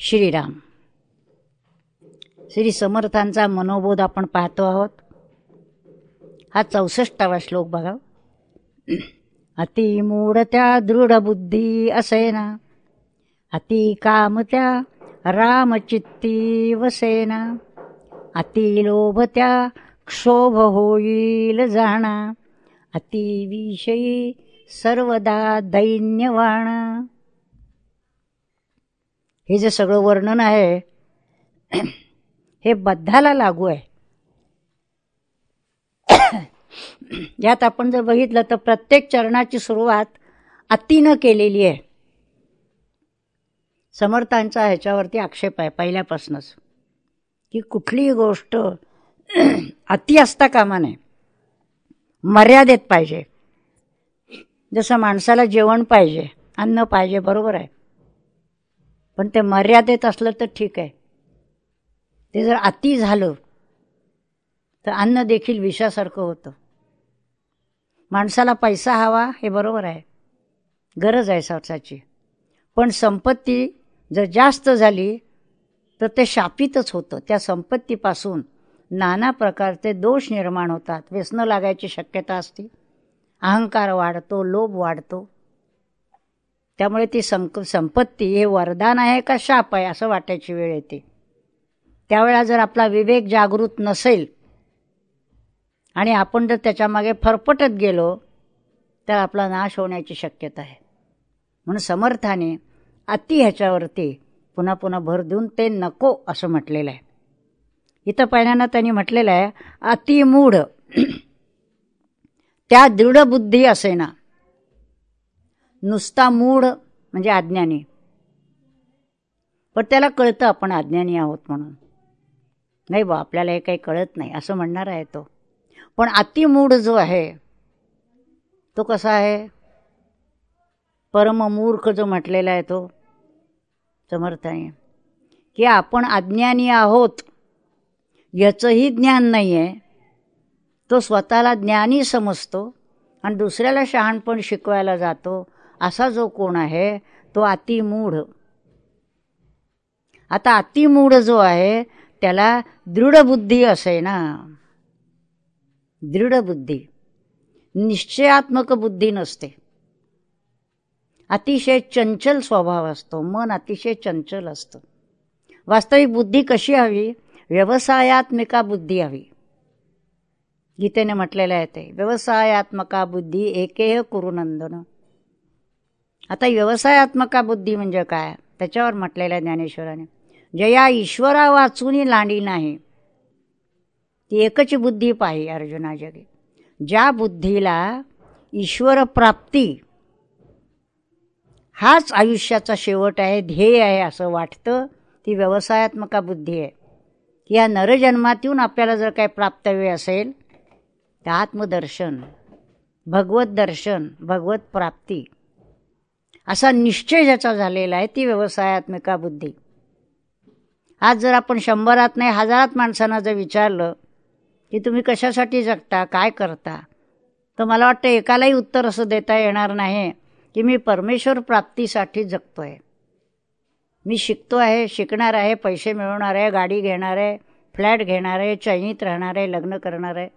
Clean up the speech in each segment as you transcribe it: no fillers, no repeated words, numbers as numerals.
श्रीराम. श्री समर्थांचा मनोबोध आपण पाहतो आहोत. हा 64वा श्लोक बघा. अति मूढ त्या दृढ बुद्धी असेना, अति काम त्या रामचित्ती वसेना, अति लोभ त्या क्षोभ होईल जाणा, अति विषयी सर्वदा दैन्यवाण. हे जे सगळं वर्णन आहे हे बद्धाला लागू आहे. यात आपण जर बघितलं तर प्रत्येक चरणाची सुरुवात अतिनं केलेली आहे. समर्थांचा ह्याच्यावरती आक्षेप आहे पहिल्यापासूनच की कुठलीही गोष्ट अति असता कामा नये, मर्यादेत पाहिजे. जसं माणसाला जेवण पाहिजे, अन्न पाहिजे, बरोबर आहे, पण ते मर्यादेत असलं तर ठीक आहे. ते जर अति झालं तर अन्न देखील विषासारखं होतं. माणसाला पैसा हवा हे बरोबर आहे, गरज आहे स्वतःची, पण संपत्ती जर जास्त झाली तर ते शापितच होतं. त्या संपत्तीपासून नाना प्रकारचे दोष निर्माण होतात, व्यसनं लागायची शक्यता असते, अहंकार वाढतो, लोभ वाढतो. त्यामुळे ती संपत्ती हे वरदान आहे का शाप आहे असं वाटायची वेळ येते. त्यावेळा जर आपला विवेक जागृत नसेल आणि आपण जर त्याच्यामागे फरफटत गेलो तर आपला नाश होण्याची शक्यता आहे. म्हणून समर्थाने अति ह्याच्यावरती पुन्हा पुन्हा भर देऊन ते नको असं म्हटलेलं आहे. इथं पहिल्यांदा त्यांनी म्हटलेलं आहे अतिमूढ त्या दृढ बुद्धी असेना. नुसता मूढ म्हणजे अज्ञानी, पण त्याला कळतं आपण अज्ञानी आहोत म्हणून. नाही बा आपल्याला हे काही कळत नाही असं म्हणणार आहे तो. पण अतिमूढ जो आहे तो कसा आहे, परममूर्ख जो म्हटलेला आहे तो समर्थाने, की आपण अज्ञानी आहोत याचंही ज्ञान नाही आहे. तो स्वतःला ज्ञानी समजतो आणि दुसऱ्याला शहाणपण शिकवायला जातो. असा जो कोण आहे तो अतिमूढ. आता अतिमूढ जो आहे त्याला दृढ बुद्धी असे ना. दृढ बुद्धी, निश्चयात्मक बुद्धी नसते. अतिशय चंचल स्वभाव असतो, मन अतिशय चंचल असतं. वास्तविक बुद्धी कशी हवी, व्यवसायात्मिका बुद्धी हवी. गीतेने म्हटलेलं आहे ते व्यवसायात्मका बुद्धी एकेह कुरुनंदन. आता व्यवसायात्मका बुद्धी म्हणजे काय त्याच्यावर म्हटलेलं आहे ज्ञानेश्वराने, जया ईश्वरा वाचूनी लांडी नाही, ती एकच बुद्धी पाही अर्जुना जगे. ज्या बुद्धीला ईश्वर प्राप्ती हाच आयुष्याचा शेवट आहे, ध्येय आहे असं वाटतं, ती व्यवसायात्मका बुद्धी आहे. की या नरजन्मात येऊन आपल्याला जर काही प्राप्तव्य असेल तर आत्मदर्शन, भगवत दर्शन, भगवत प्राप्ती असा निश्चय ज्याचा झालेला आहे ती व्यवसायात्मिका बुद्धी. आज जर आपण 100 नाही 1000 माणसांना जर विचारलं की तुम्ही कशासाठी जगता, काय करता, तर मला वाटतं एकालाही उत्तर असं देता येणार नाही की मी परमेश्वर प्राप्तीसाठी जगतोय, मी शिकतो आहे, शिकणार आहे, पैसे मिळवणार आहे, गाडी घेणार आहे, फ्लॅट घेणार आहे, चैनीत राहणार आहे, लग्न करणार आहे.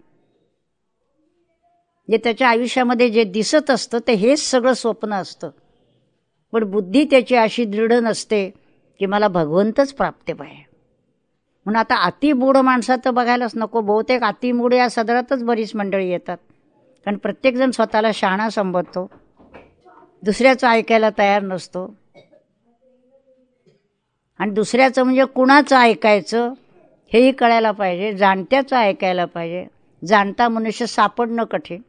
जे त्याच्या आयुष्यामध्ये जे दिसत असतं ते हेच सगळं स्वप्न असतं. पण बुद्धी त्याची अशी दृढ नसते की मला भगवंतच प्राप्त पाहिजे. म्हणून आता अतिमूढ माणसात तर बघायलाच नको. बहुतेक अतिमूढ या सदरातच बरीच मंडळी येतात, कारण प्रत्येकजण स्वतःला शहाणा संबोधतो, दुसऱ्याचं ऐकायला तयार नसतो. आणि दुसऱ्याचं म्हणजे कुणाचं ऐकायचं हेही कळायला पाहिजे, जाणत्याचं ऐकायला पाहिजे. जाणता मनुष्य सापडणं कठीण,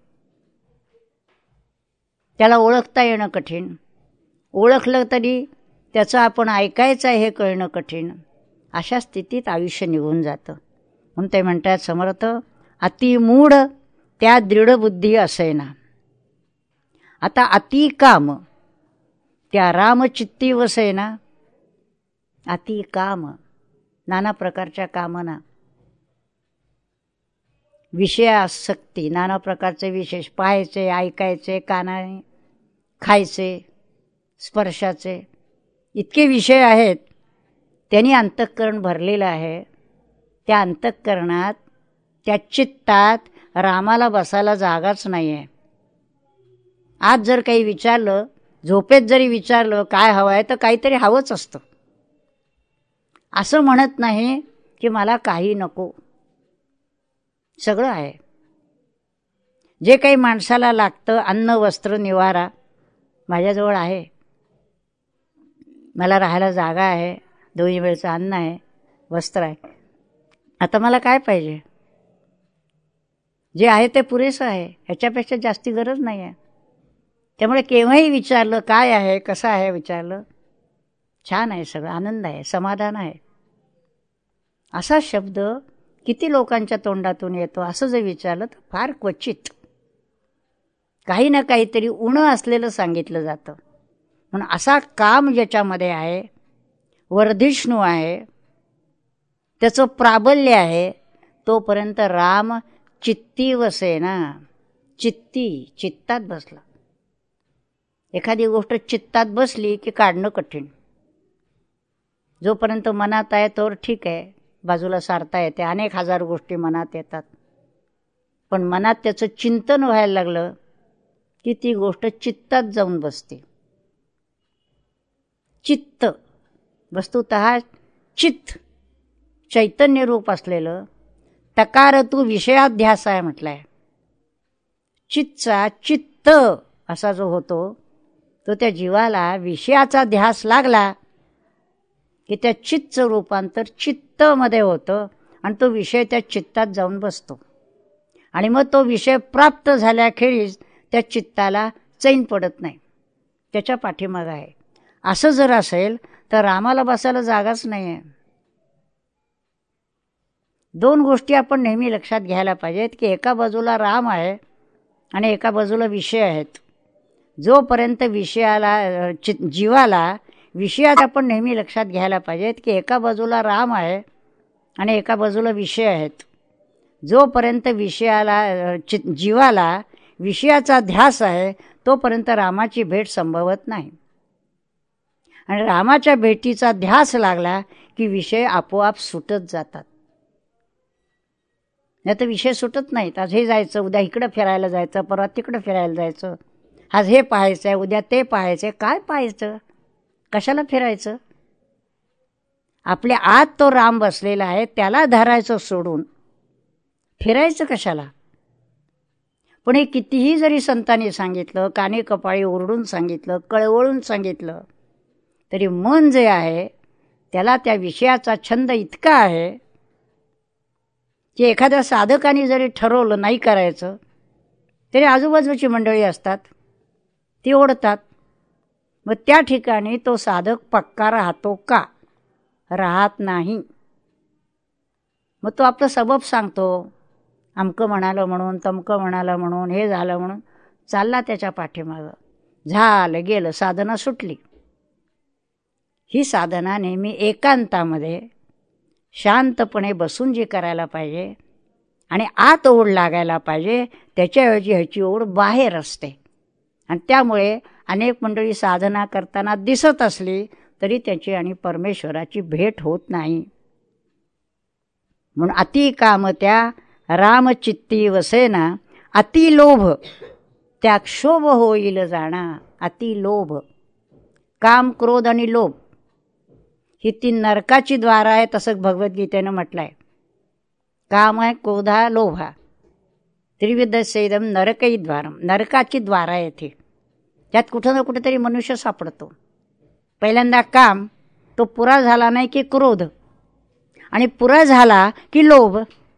त्याला ओळखता येणं कठीण, ओळखलं तरी त्याचं आपण ऐकायचं आहे हे कळणं कठीण. अशा स्थितीत आयुष्य निघून जातं. म्हणून ते म्हणतात समर्थ, अतिमूढ त्या दृढ बुद्धी असेना. आता अति काम त्या रामचित्ती वसेना. अति काम, नाना प्रकारच्या कामना, विषय आसक्ती, नाना प्रकारचे विशेष पाहायचे, ऐकायचे, कानाने खायचे, स्पर्शाचे, इतके विषय आहेत त्यांनी अंतःकरण भरलेलं आहे. त्या अंतःकरणात, त्या चित्तात रामाला बसायला जागाच नाही आहे. आज जर काही विचारलं, झोपेत जरी विचारलं काय हवं आहे, तर काहीतरी हवंच असतं. असं म्हणत नाही की मला काही नको, सगळं आहे. जे काही माणसाला लागतं, अन्न वस्त्र निवारा माझ्याजवळ आहे. मला राहायला जागा आहे, 2 वेळचं अन्न आहे, वस्त्र आहे. आता मला काय पाहिजे? जे आहे ते पुरेसं आहे, ह्याच्यापेक्षा जास्ती गरज नाही आहे. त्यामुळे केव्हाही विचारलं काय आहे, कसं आहे विचारलं, छान आहे सगळं, आनंद आहे, समाधान आहे, असा शब्द किती लोकांच्या तोंडातून येतो. असं जर विचारलं तर फार क्वचित. काही ना काहीतरी उणं असलेलं सांगितलं जातं. म्हणून असा काम ज्याच्यामध्ये आहे, वर्धिष्णू आहे, त्याचं प्राबल्य आहे, तोपर्यंत राम चित्ती वसेना. चित्तात बसला. एखादी गोष्ट चित्तात बसली की काढणं कठीण. जोपर्यंत मनात आहे तोवर ठीक आहे, बाजूला सारता येते. अनेक हजार गोष्टी मनात येतात, पण मनात त्याचं चिंतन व्हायला लागलं की ती गोष्ट चित्तात जाऊन बसते. चित्त वस्तुतः चित्त चैतन्य रूप असलेलं, तकार तू विषयाध्यास आहे म्हटलंय. चित्तचा चित्त असा जो होतो, तो त्या जीवाला विषयाचा ध्यास लागला की त्या चित्तचं रूपांतर चित्तमध्ये होतं आणि तो विषय त्या चित्तात जाऊन बसतो. आणि मग तो विषय प्राप्त झाल्याखेरीज त्या चित्ताला चैन पडत नाही, त्याच्या पाठीमागं आहे. असं जर असेल तर रामाला बसायला जागाच नाही आहे. 2 गोष्टी आपण नेहमी लक्षात घ्यायला पाहिजेत की एका बाजूला राम आहे आणि एका बाजूला विषय आहेत. जोपर्यंत विषयाला जीवाला विषयात आपण नेहमी लक्षात घ्यायला पाहिजेत की एका बाजूला राम आहे आणि एका बाजूला विषय आहेत. जोपर्यंत विषयाला जीवाला विषयाचा ध्यास आहे, तोपर्यंत रामाची भेट संभवत नाही. आणि रामाच्या भेटीचा ध्यास लागला की विषय आपोआप सुटत जातात. नाही तर विषय सुटत नाहीत. आज हे जायचं, उद्या इकडं फिरायला जायचं, परवा तिकडं फिरायला जायचं, आज हे पाहायचं आहे, उद्या ते पाहायचं आहे. काय पाहायचं, कशाला फिरायचं? आपल्या आत तो राम बसलेला आहे, त्याला धरायचं सोडून फिरायचं कशाला? पण हे कितीही जरी संतांनी सांगितलं, काने कपाळी ओरडून सांगितलं, कळवळून सांगितलं, तरी मन जे आहे त्याला त्या विषयाचा छंद इतका आहे की एखाद्या साधकाने जरी ठरवलं नाही करायचं, तरी आजूबाजूची मंडळी असतात, ती ओढतात. मग त्या ठिकाणी तो साधक पक्का राहतो का? राहत नाही. मग तो आपलं सबब सांगतो, अमकं म्हणालं म्हणून, तमकं म्हणालं म्हणून, हे झालं म्हणून, चालला त्याच्या पाठीमागं. झालं गेलं, साधना सुटली. ही साधना नेहमी एकांतामध्ये शांतपणे बसून जी करायला पाहिजे आणि आत ओढ लागायला पाहिजे, त्याच्याऐवजी ह्याची ओढ बाहेर असते. आणि त्यामुळे अनेक मंडळी साधना करताना दिसत असली तरी त्याची आणि परमेश्वराची भेट होत नाही. म्हणून अति काम त्या रामचित्ती वसेना, अति लोभ त्या क्षोभ होईल जाणा. अति लोभ, काम, क्रोध आणि लोभ ही 3 नरकाची द्वार आहे, तसं भगवद्गीतेनं म्हटलंय. काम आहे, क्रोध आहे, लोभ हा. त्रिविध सेदम नरकई द्वारम, नरकाची द्वार आहे ती. त्यात कुठं ना कुठेतरी मनुष्य सापडतो. पहिल्यांदा काम, तो पुरा झाला नाही की क्रोध, आणि पुरा झाला की लोभ.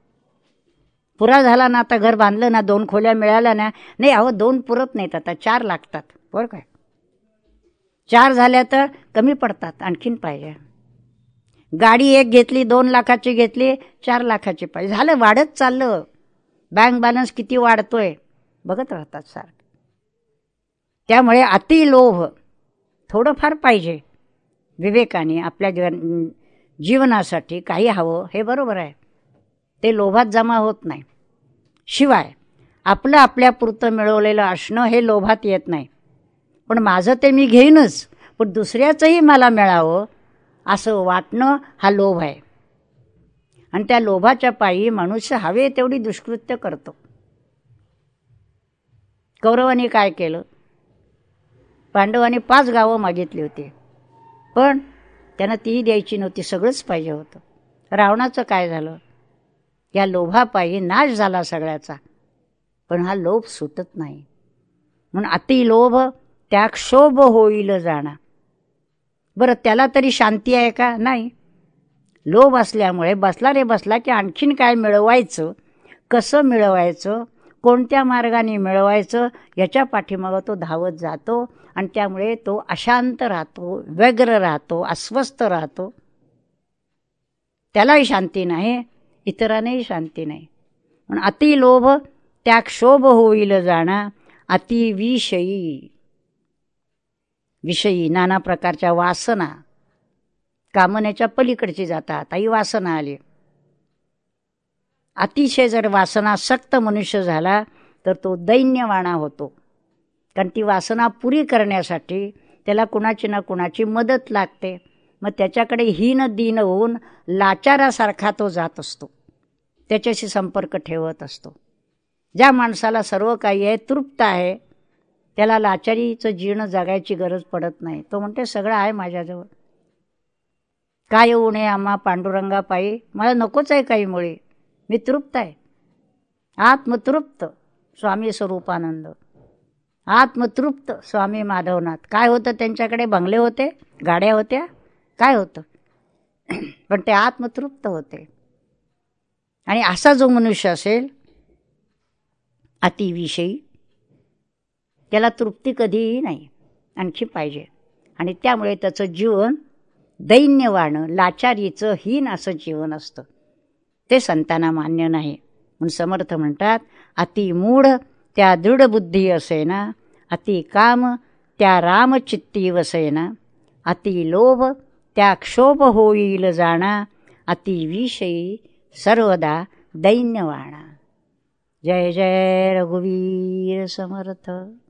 पुरा झाला ना, आता घर बांधलं ना, 2 खोल्या मिळाल्या ना, नाही अहो 2 पुरत नाहीत, आता 4 लागतात. बरं काय, 4 झाल्या तर कमी पडतात, आणखीन पाहिजे. गाडी एक घेतली, 2 लाखाची घेतली, 4 लाखाची पाहिजे. झालं, वाढत चाललं. बँक बॅलन्स किती वाढतोय बघत राहतात सारखं. त्यामुळे अति लोभ थोडंफार पाहिजे. विवेकाने आपल्या जीवनासाठी काही हवं, हे बरोबर आहे, ते लोभात जमा होत नाही. शिवाय आपलं आपल्यापुरतं मिळवलेलं असणं हे लोभात येत नाही. पण माझं ते मी घेईनच, पण दुसऱ्याचंही मला मिळावं असं वाटणं हा लोभ आहे. आणि त्या लोभाच्या पायी मनुष्य हवे तेवढी दुष्कृत्य करतो. कौरवांनी काय केलं? पांडवांनी 5 गावं मागितली होती, पण त्यांना तीही द्यायची नव्हती, सगळंच पाहिजे होतं. रावणाचं काय झालं? या लोभापायी नाश झाला सगळ्याचा. पण हा लोभ सुटत नाही. म्हणून अति लोभ त्या क्षोभ होईल जाणा. बरं, त्याला तरी शांती आहे का? नाही. लोभ असल्यामुळे बसला रे बसला की आणखीन काय मिळवायचं, कसं मिळवायचं, कोणत्या मार्गाने मिळवायचं याच्या पाठीमागं तो धावत जातो. आणि त्यामुळे तो अशांत राहतो, व्यग्र राहतो, अस्वस्थ राहतो. त्यालाही शांती नाही, इतरांनाही शांती नाही. म्हणून अति लोभ त्या क्षोभ होईल जाणा. अति विषयी, विषयी नाना प्रकारच्या वासना, कामनेच्या पलीकडची जातात. ही वासना आली. अतिशय जर वासनासक्त मनुष्य झाला तर तो दैन्यवाणा होतो. कारण ती वासना पुरी करण्यासाठी त्याला कुणाची ना कुणाची मदत लागते. मग त्याच्याकडे हीन दीन होऊन लाचारासारखा तो जात असतो, त्याच्याशी संपर्क ठेवत असतो. ज्या माणसाला सर्व काही आहे, तृप्त आहे, त्याला लाचारीचं जीर्ण जगायची गरज पडत नाही. तो म्हणते सगळं आहे माझ्याजवळ, काय येऊ नये आम्हा पांडुरंगा पायी, मला नकोच आहे काही मुळे, मी तृप्त आहे. आत्मतृप्त स्वामी स्वरूपानंद, आत्मतृप्त स्वामी माधवनाथ. काय होतं त्यांच्याकडे? बंगले होते, गाड्या होत्या, काय होतं? पण ते आत्मतृप्त होते. आणि असा जो मनुष्य असेल अतिविषयी, त्याला तृप्ती कधीही नाही, आणखी पाहिजे. आणि त्यामुळे त्याचं जीवन दैन्यवाणं, लाचारीचं, हीन असं जीवन असतं. ते संतांना मान्य नाही. म्हणून समर्थ म्हणतात, अति मूढ त्या दृढ बुद्धी असेना, अति काम त्या रामचित्ती वसेना, अति लोभ त्या क्षोभ होईल जाणा, अति विषयी सर्वदा दैन्यवाणा. जय जय रघुवीर समर्थ.